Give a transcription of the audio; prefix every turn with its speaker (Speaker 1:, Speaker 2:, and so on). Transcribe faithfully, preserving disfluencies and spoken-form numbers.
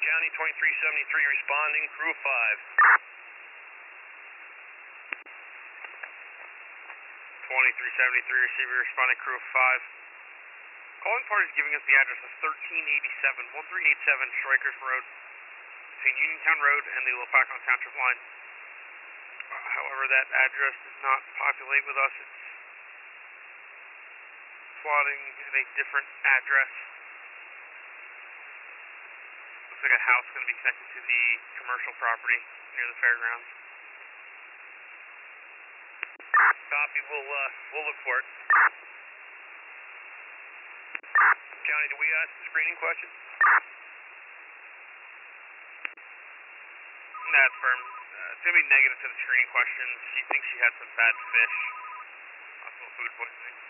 Speaker 1: County twenty-three seventy-three responding, crew of five.
Speaker 2: twenty-three seventy-three receiver responding, crew of five. Calling party is giving us the address of thirteen eighty-seven, thirteen eighty-seven Strikers Road, between Uniontown Road and the Lopakon Township line. Uh, however, that address does not populate with us. It's plotting at a different address. Looks like a house going to be connected to the commercial property near the fairgrounds.
Speaker 1: Copy, we'll, uh, we'll look for it. County, do we ask the screening question?
Speaker 2: That's firm. Uh, it's going to be negative to the screening questions. She thinks she had some bad fish. Possible food poisoning.